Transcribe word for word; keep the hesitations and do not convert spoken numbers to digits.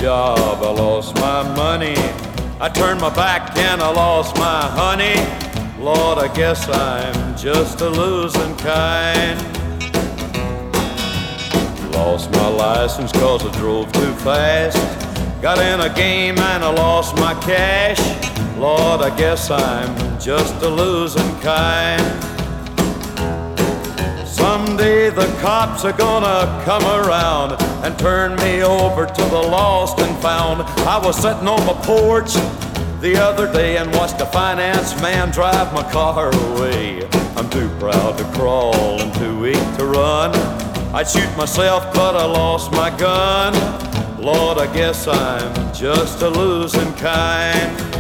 job, I lost my money. I turned my back and I lost my honey. Lord, I guess I'm just a losing kind. Lost my license cause I drove too fast. Got in a game and I lost my cash. Lord, I guess I'm just a losing kind. Someday the cops are gonna come around and turn me over to the lost and found. I was sitting on my porch the other day and watched a finance man drive my car away. I'm too proud to crawl and too weak to run. I'd shoot myself but I lost my gun. Lord, I guess I'm just a losing kind.